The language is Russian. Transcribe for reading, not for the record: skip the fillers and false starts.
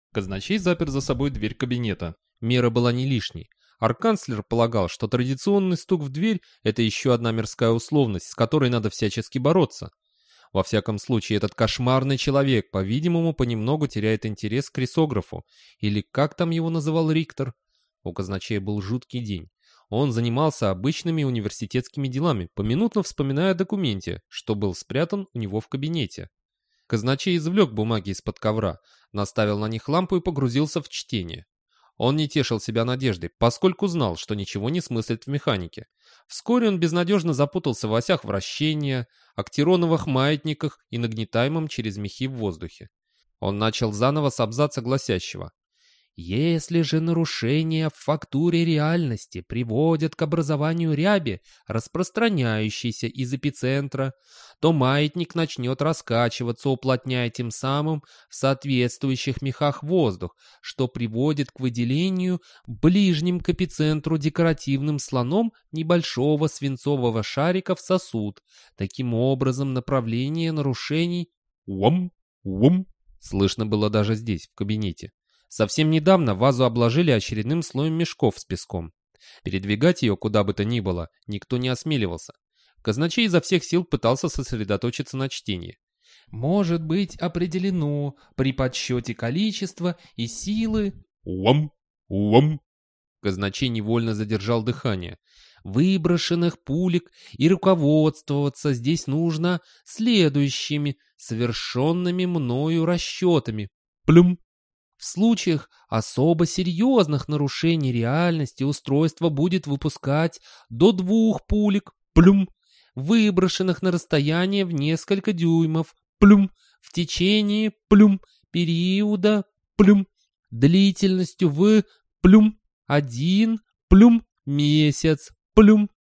Казначей запер за собой дверь кабинета. Мера была не лишней. Арканцлер полагал, что традиционный стук в дверь – это еще одна мирская условность, с которой надо всячески бороться. Во всяком случае, этот кошмарный человек, по-видимому, понемногу теряет интерес к рисографу, или как там его называл Риктор. У казначея был жуткий день. Он занимался обычными университетскими делами, поминутно вспоминая о документе, что был спрятан у него в кабинете. Казначей извлек бумаги из-под ковра, наставил на них лампу и погрузился в чтение. Он не тешил себя надеждой, поскольку знал, что ничего не смыслит в механике. Вскоре он безнадежно запутался в осях вращения, актероновых маятниках и нагнетаемом через мехи в воздухе. Он начал заново с абзаца гласящего: «Если же нарушения в фактуре реальности приводят к образованию ряби, распространяющейся из эпицентра, то маятник начнет раскачиваться, уплотняя тем самым в соответствующих мехах воздух, что приводит к выделению ближним к эпицентру декоративным слоном небольшого свинцового шарика в сосуд. Таким образом, направление нарушений...» «Уам! Уам!» слышно было даже здесь, в кабинете. Совсем недавно вазу обложили очередным слоем мешков с песком. Передвигать ее куда бы то ни было никто не осмеливался. Казначей изо всех сил пытался сосредоточиться на чтении. «Может быть определено при подсчете количества и силы...» «Уам! Уам!» Казначей невольно задержал дыхание. «Выброшенных пулек, и руководствоваться здесь нужно следующими совершенными мною расчетами. Плюм! В случаях особо серьезных нарушений реальности устройство будет выпускать до 2 пулек, плюм, выброшенных на расстояние в несколько дюймов, плюм, в течение, плюм, периода, плюм, длительностью в, плюм, 1, плюм, месяц, плюм.